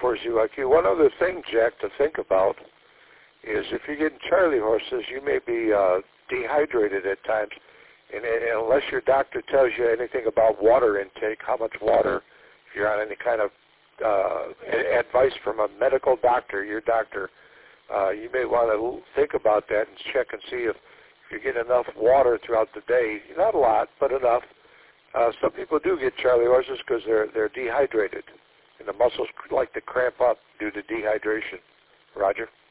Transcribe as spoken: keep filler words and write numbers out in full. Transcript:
for Z Y Q. One other thing, Jack, to think about is if you're getting Charlie horses, you may be uh, dehydrated at times. And, and unless your doctor tells you anything about water intake, how much water, if you're on any kind of uh, advice from a medical doctor, your doctor, uh, you may want to think about that and check and see if you get enough water throughout the day. Not a lot, but enough. Uh, some people do get Charlie horses because they're they're dehydrated, and the muscles like to cramp up due to dehydration. Roger?